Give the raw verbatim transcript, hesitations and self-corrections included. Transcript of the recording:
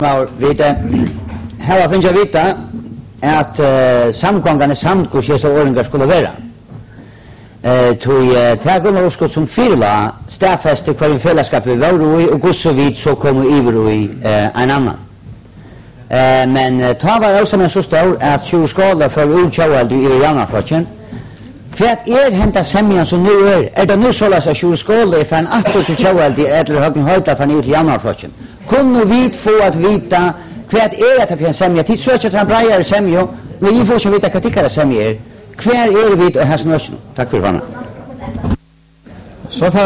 Vi har finnes jeg vite at uh, samgångene samt hvordan så åringer skulle være. Uh, Tog uh, tagen og skott som fyrla stedfeste hver en fellesskap vi var i, og hvordan vi så kommer iver i uh, en annen. Uh, men uh, ta var også med så stor at tjur skala for utkjøvelde i Janarflokken. Hva er hentet semjan som nu er? Er det nu såles at tjur skala for en atter til kjøvelde eller høyden høyta for en til Janarflokken? Kunne vi få at vite hva er det for en semja? Tid så ikke at han breier semja, men vi får ikke vite hva tikkere semja er. Hva er det vi til hans nøsjen? Takk for henne. Så